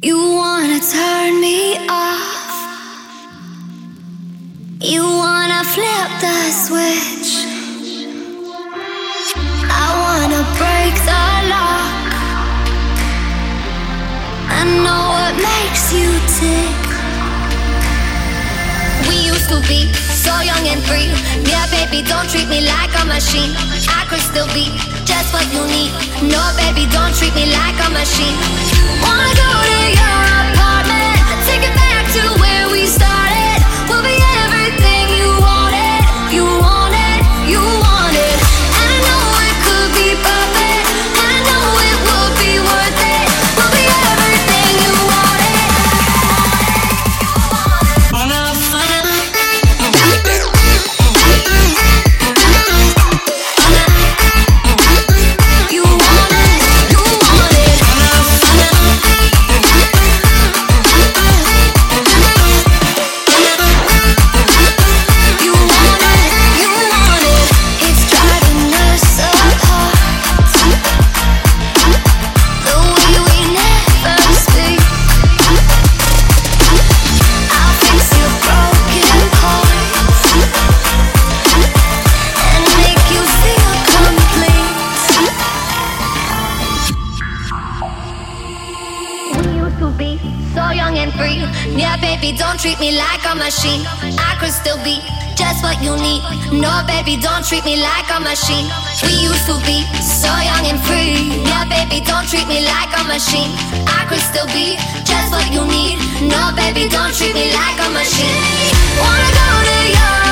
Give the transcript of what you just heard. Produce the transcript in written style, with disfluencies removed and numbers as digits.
You wanna turn me off. You wanna flip the switch. I wanna break the lock. I know what makes you tick. We used to be so young and free. Yeah, baby, don't treat me like a machine. I could still be just what you need. No, baby, don't treat me like a machine. Wanna go to your apartment, take it back to where we started. We'll be everything you wanted, you wanted, you wanted. And I know it could be perfect, and I know it would be worth it. We'll be everything you wanted. Yeah, baby, don't treat me like a machine. I could still be just what you need. No, baby, don't treat me like a machine. We used to be so young and free. Yeah, baby, don't treat me like a machine. I could still be just what you need. No, baby, don't treat me like a machine. Wanna go to your